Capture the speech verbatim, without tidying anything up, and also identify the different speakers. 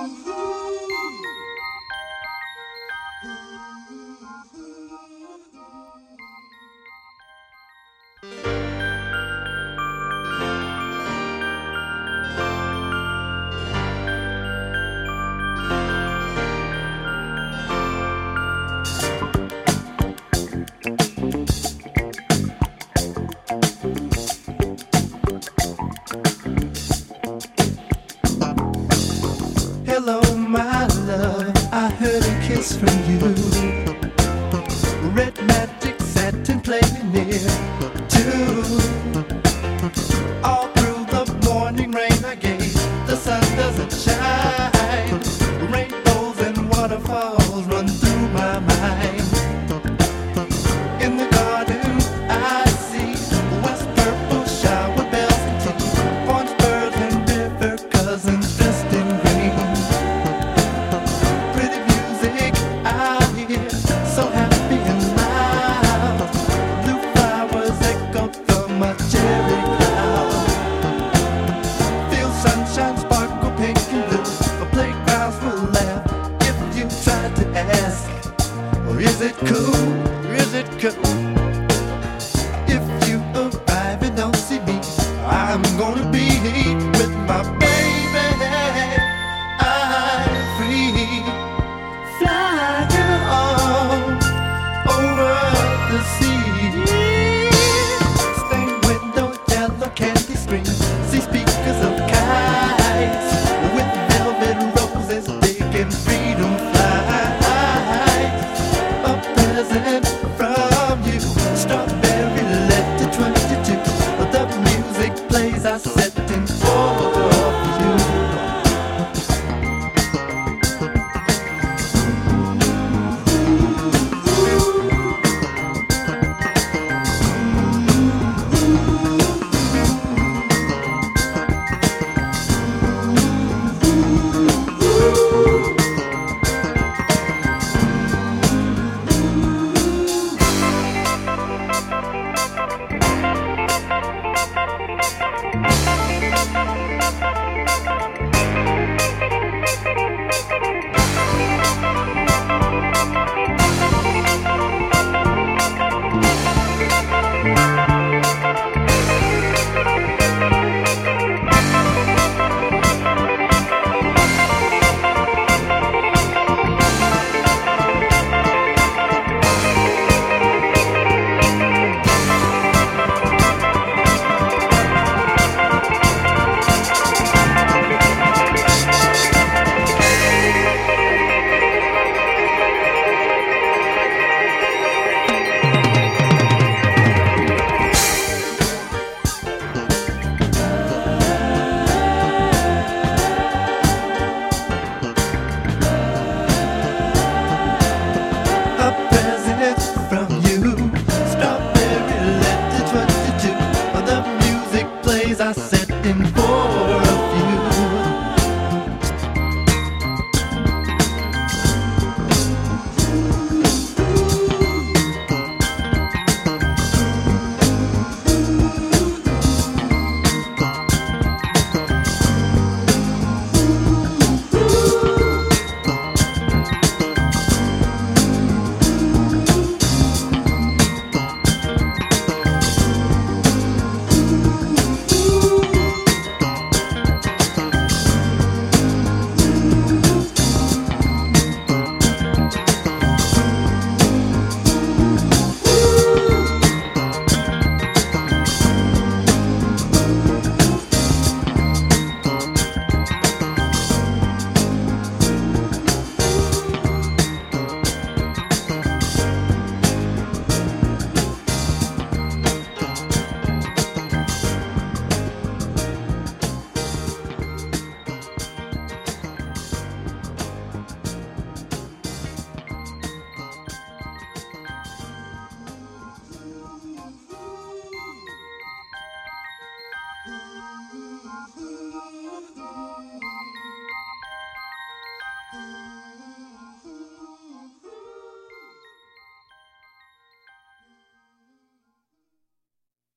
Speaker 1: Hello, my love, I heard a kiss from you. Red magic satin playing near too. All through the morning rain I gave, the sun doesn't shine. Rainbows and waterfalls run through my mind. In the garden I see west purple shower bells and tea, orange birds and river cousins dressed in green. Pretty music I hear, so happy and loud. Blue flowers echo from a cherry cloud. Feel sunshine sparkle pink and blue. The playgrounds will laugh if you try to ask, or is it cool? Is it cool? If you arrive and don't see me, I'm gonna be with my baby. I'm free, flying on over the sea. Stained window, yellow candy screen, see speakers of kites with velvet roses, big and freedom flies. A present from you, strawberry letter twenty-two. The music plays, I set in for you. I set in for a few.